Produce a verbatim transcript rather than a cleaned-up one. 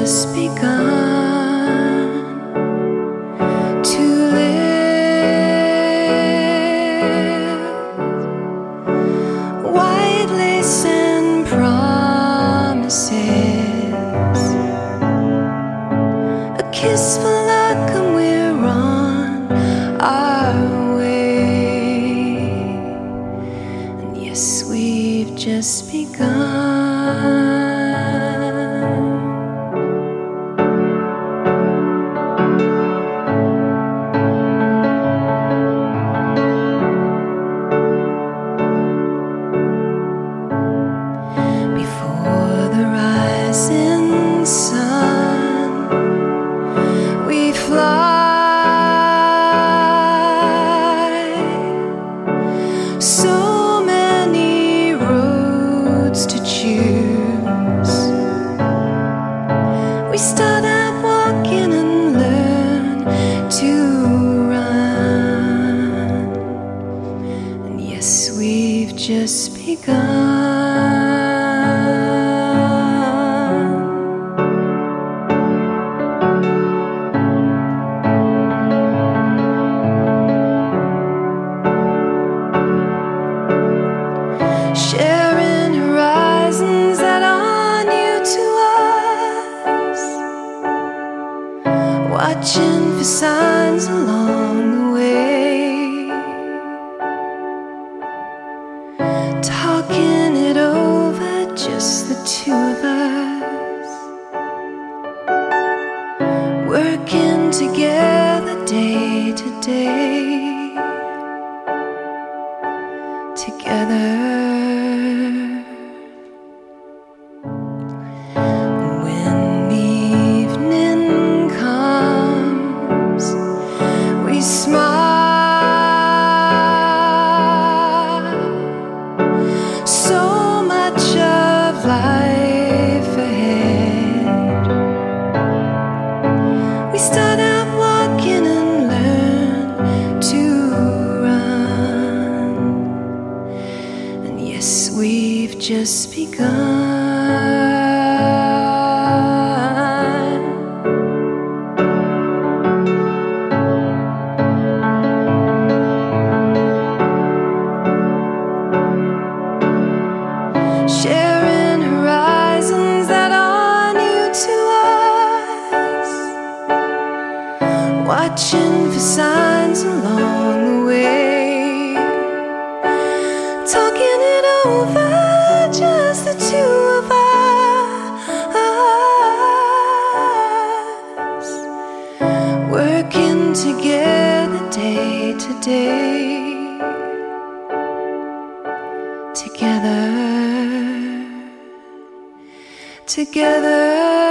just begun to live. White lace and promises, a kiss for luck, and we're on our way. And yes, we've just begun. Sun, we fly. So many roads to choose. We start out walking and learn to run. And yes, we've just begun. Sharing horizons that are new to us, watching for signs along the way, talking it over, just the two of us, working together day to day, together. So much of life ahead. We start out walking and learn to run. And yes, we've just begun. Sharing horizons that are new to us, watching for signs along the way, talking it over, just the two of us, working together day to day, together. Together.